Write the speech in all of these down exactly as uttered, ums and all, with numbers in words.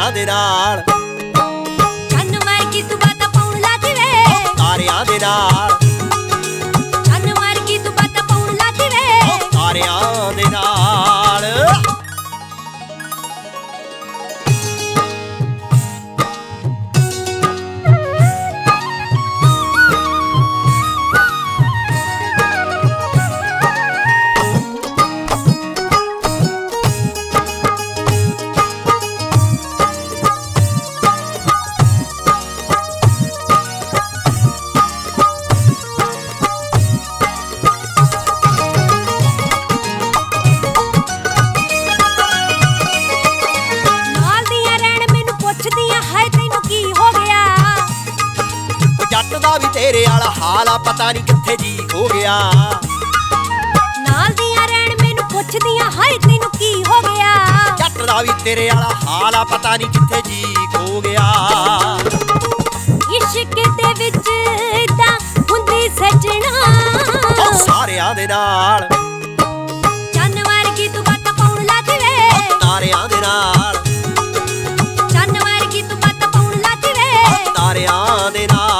ਤਾਰਿਆਂ ਦੇ ਨਾਲ ਚੰਨ ਵਰਗੀ ਤੂੰ ਬਾਤਾਂ ਪਾਉਣ ਲੱਗ ਵੇ ਤਾਰਿਆਂ ਦੇ ਨਾਲ ਚੰਨ ਵਰਗੀ ਤੂੰ ਬਾਤਾਂ ਪਾਉਣ ਲੱਗ ਵੇ ਤਾਰਿਆਂ ਦੇ ਨਾਲ ਵੀ ਤੇਰੇ ਵਾਲਾ ਹਾਲ ਆ ਪਤਾ ਨਹੀਂ ਕਿੱਥੇ ਜੀ ਹੋ ਗਿਆ ਨਾਲ ਦੀਆਂ ਰਹਿਣ ਮੈਨੂੰ ਪੁੱਛਦੀਆਂ ਹਾਏ ਤੈਨੂੰ ਕੀ ਹੋ ਗਿਆ ਜੱਟ ਦਾ ਵੀ ਤੇਰੇ ਵਾਲਾ ਹਾਲ ਆ ਪਤਾ ਨਹੀਂ ਕਿੱਥੇ ਜੀ ਹੋ ਗਿਆ ਇਸ਼ਕ ਦੇ ਵਿੱਚ ਇਦਾਂ ਹੁੰਦੀ ਸੱਜਣਾ ਉਹ ਸਾਰਿਆਂ ਦੇ ਨਾਲ ਚੰਨ ਵਰਗੀ ਤੂੰ ਬਾਤਾਂ ਪਾਉਣ ਲੱਗ ਵੇ ਤਾਰਿਆਂ ਦੇ ਨਾਲ ਚੰਨ ਵਰਗੀ ਤੂੰ ਬਾਤਾਂ ਪਾਉਣ ਲੱਗ ਵੇ ਤਾਰਿਆਂ ਦੇ ਨਾਲ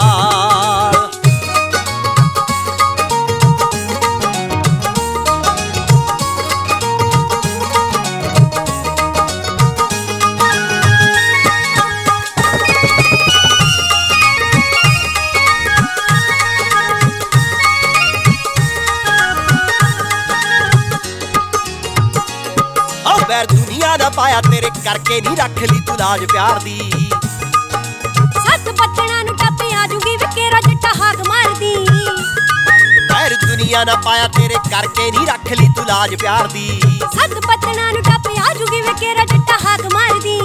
ਵੈਰ ਦੁਨੀਆ ਦਾ ਪਾਇਆ ਤੇਰੇ ਕਰਕੇ ਨਹੀਂ ਰੱਖ ਲਈ ਤੂੰ ਲਾਜ ਪਿਆਰ ਦੀ ਸੱਤ ਬੱਚਣਾ ਨੂੰ ਟੱਪ ਆ ਜੂਗੀ ਵਿਕੇਰਾ ਜੱਟਾ ਹਾਕ ਮਾਰਦੀ ਵੈਰ ਦੁਨੀਆ ਦਾ ਪਾਇਆ ਤੇਰੇ ਕਰਕੇ ਨਹੀਂ ਰੱਖ ਲਈ ਤੂੰ ਲਾਜ ਪਿਆਰ ਦੀ ਸੱਤ ਬੱਚਣਾ ਨੂੰ ਟੱਪ ਆ ਜੂਗੀ ਵਿਕੇਰਾ ਜੱਟਾ ਹਾਕ ਮਾਰਦੀ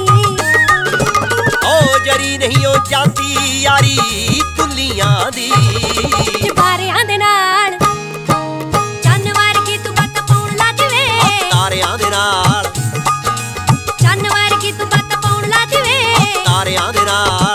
ਓ ਜਰੀ ਨਹੀਂ ਉਹ ਜਾਂਦੀ ਯਾਰੀ ਤੁੱਲੀਆਂ ਦੀ ਜਬਾਰਿਆਂ ਦੇ ਨਾਲ ਚੰਨ ਵਰਗੀ ਤੂੰ ਬਾਤਾਂ ਪਾਉਣ ਲੱਗ ਵੇ ਤਾਰਿਆਂ ਦੇ ਨਾਲ ਚੰਨ ਵਰਗੀ ਤੂੰ ਬਾਤਾਂ ਪਾਉਣ ਲੱਗ ਵੇ ਤਾਰਿਆਂ ਦੇ ਨਾਲ